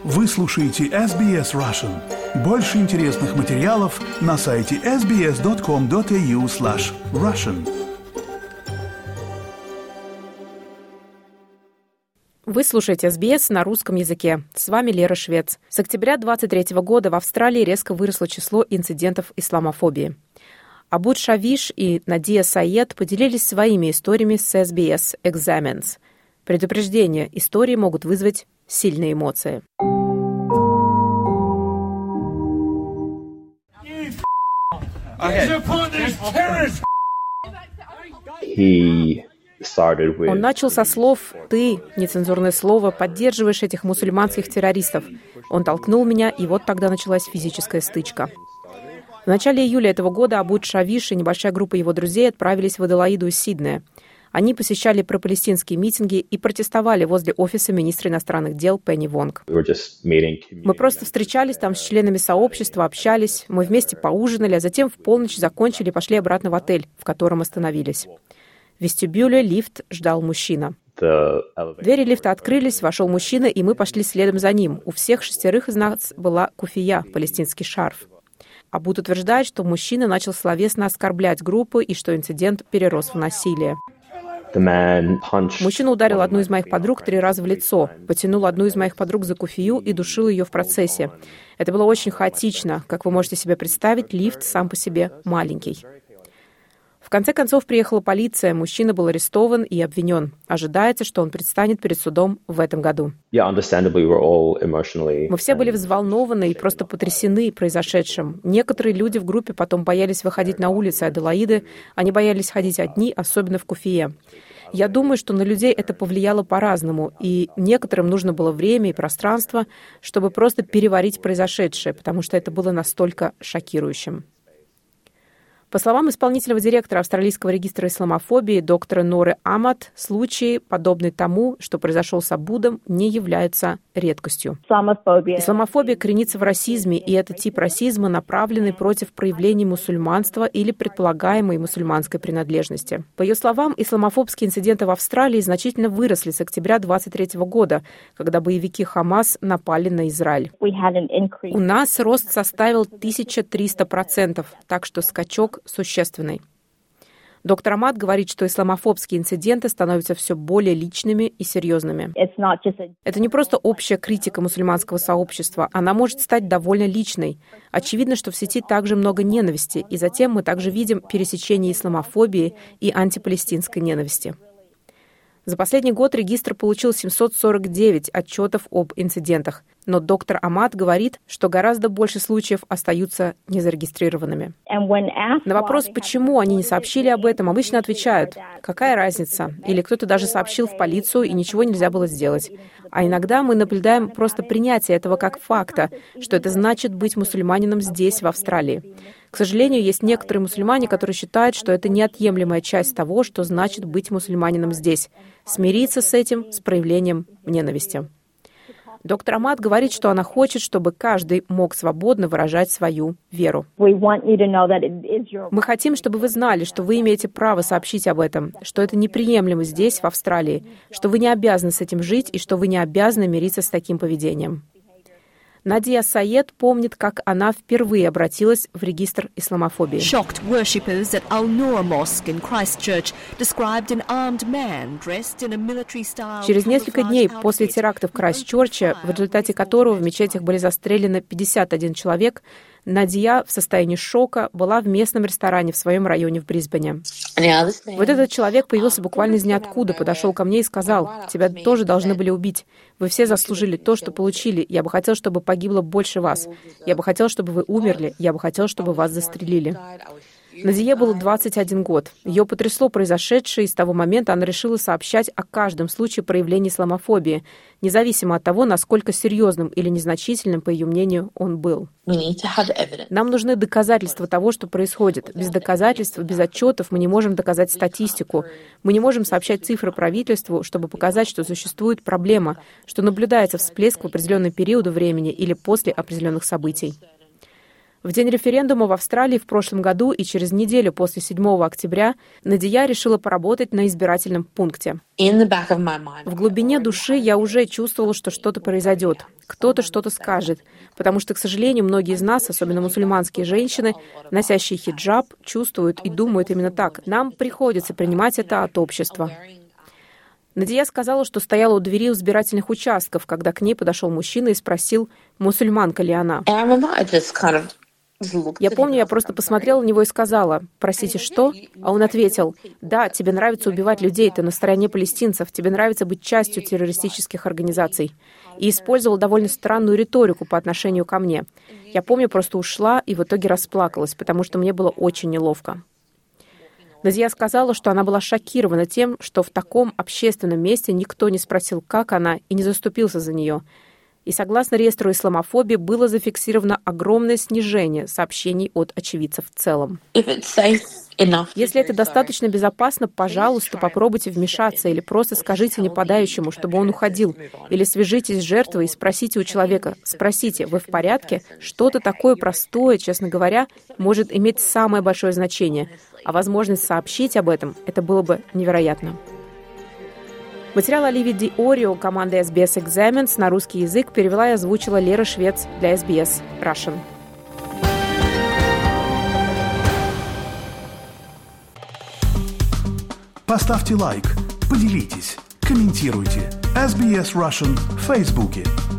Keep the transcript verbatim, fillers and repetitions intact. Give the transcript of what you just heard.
Вы слушаете эс би эс Russian. Больше интересных материалов на сайте эс би эс точка ком точка эй ю слэш Russian. Вы слушаете эс би эс на русском языке. С вами Лера Швец. С октября двадцать третьего года в Австралии резко выросло число инцидентов исламофобии. Абуд Шавиш и Надия Саед поделились своими историями с эс би эс Examines. Предупреждение: истории могут вызвать сильные эмоции. He started with... Он начал со слов: «Ты, нецензурное слово, поддерживаешь этих мусульманских террористов». Он толкнул меня, и вот тогда началась физическая стычка. В начале июля этого года Абуд Шавиш и небольшая группа его друзей отправились в Аделаиду из Сиднея. Они посещали пропалестинские митинги и протестовали возле офиса министра иностранных дел Пенни Вонг. Мы просто встречались там с членами сообщества, общались, мы вместе поужинали, а затем в полночь закончили и пошли обратно в отель, в котором остановились. В вестибюле лифт ждал мужчина. Двери лифта открылись, вошел мужчина, и мы пошли следом за ним. У всех шестерых из нас была куфия, палестинский шарф. Абуд утверждает, что мужчина начал словесно оскорблять группу и что инцидент перерос в насилие. Мужчина ударил одну из моих подруг три раза в лицо, потянул одну из моих подруг за куфию и душил ее в процессе. Это было очень хаотично. Как вы можете себе представить, лифт сам по себе маленький. В конце концов приехала полиция, мужчина был арестован и обвинен. Ожидается, что он предстанет перед судом в этом году. Мы все были взволнованы и просто потрясены произошедшим. Некоторые люди в группе потом боялись выходить на улицы Аделаиды, они боялись ходить одни, особенно в куфие. Я думаю, что на людей это повлияло по-разному, и некоторым нужно было время и пространство, чтобы просто переварить произошедшее, потому что это было настолько шокирующим. По словам исполнительного директора Австралийского регистра исламофобии доктора Норы Амат, случаи, подобные тому, что произошел с Абудом, не являются редкостью. Исламофобия коренится в расизме, и этот тип расизма направленный против проявлений мусульманства или предполагаемой мусульманской принадлежности. По ее словам, исламофобские инциденты в Австралии значительно выросли с октября двадцать третьего года, когда боевики Хамас напали на Израиль. У нас рост составил тысяча триста процентов, так что скачок существенный. Доктор Амат говорит, что исламофобские инциденты становятся все более личными и серьезными. Это не просто общая критика мусульманского сообщества, она может стать довольно личной. Очевидно, что в сети также много ненависти, и затем мы также видим пересечение исламофобии и антипалестинской ненависти. За последний год регистр получил семьсот сорок девять отчетов об инцидентах, но доктор Амат говорит, что гораздо больше случаев остаются незарегистрированными. На вопрос, почему они не сообщили об этом, обычно отвечают: «Какая разница?» Или кто-то даже сообщил в полицию, и ничего нельзя было сделать. А иногда мы наблюдаем просто принятие этого как факта, что это значит быть мусульманином здесь, в Австралии. К сожалению, есть некоторые мусульмане, которые считают, что это неотъемлемая часть того, что значит быть мусульманином здесь. Смириться с этим, с проявлением ненависти. Доктор Амат говорит, что она хочет, чтобы каждый мог свободно выражать свою веру. Мы хотим, чтобы вы знали, что вы имеете право сообщить об этом, что это неприемлемо здесь, в Австралии, что вы не обязаны с этим жить и что вы не обязаны мириться с таким поведением. Надия Саед помнит, как она впервые обратилась в регистр исламофобии. Через несколько дней после теракта в Крайстчерче, в результате которого в мечетях были застрелены пятьдесят один человек, Надия в состоянии шока была в местном ресторане в своем районе в Брисбене. Вот этот человек появился буквально из ниоткуда, подошел ко мне и сказал: «Тебя тоже должны были убить. Вы все заслужили то, что получили. Я бы хотел, чтобы погибло больше вас. Я бы хотел, чтобы вы умерли. Я бы хотел, чтобы вас застрелили». Надие было двадцать один год. Ее потрясло произошедшее, и с того момента она решила сообщать о каждом случае проявления исламофобии, независимо от того, насколько серьезным или незначительным, по ее мнению, он был. Нам нужны доказательства того, что происходит. Без доказательств, без отчетов мы не можем доказать статистику. Мы не можем сообщать цифры правительству, чтобы показать, что существует проблема, что наблюдается всплеск в определенный период времени или после определенных событий. В день референдума в Австралии в прошлом году и через неделю после седьмого октября Надия решила поработать на избирательном пункте. В глубине души я уже чувствовала, что что-то произойдет, кто-то что-то скажет, потому что, к сожалению, многие из нас, особенно мусульманские женщины, носящие хиджаб, чувствуют и думают именно так. Нам приходится принимать это от общества. Надия сказала, что стояла у двери избирательных участков, когда к ней подошел мужчина и спросил, мусульманка ли она. Я помню, я просто посмотрела на него и сказала, «Простите, что?» А он ответил, «Да, тебе нравится убивать людей, ты на стороне палестинцев, тебе нравится быть частью террористических организаций». И использовал довольно странную риторику по отношению ко мне. Я помню, просто ушла и в итоге расплакалась, потому что мне было очень неловко. Надия сказала, что она была шокирована тем, что в таком общественном месте никто не спросил, как она, и не заступился за нее. И согласно реестру исламофобии было зафиксировано огромное снижение сообщений от очевидцев в целом. Если это достаточно безопасно, пожалуйста, попробуйте вмешаться или просто скажите нападающему, чтобы он уходил. Или свяжитесь с жертвой и спросите у человека, спросите, вы в порядке? Что-то такое простое, честно говоря, может иметь самое большое значение. А возможность сообщить об этом, это было бы невероятно. Материал Оливии Ди Орио команды эс би эс Examines на русский язык перевела и озвучила Лера Швец для эс би эс Russian. Поставьте лайк, поделитесь, комментируйте. эс би эс Russian в Фейсбуке.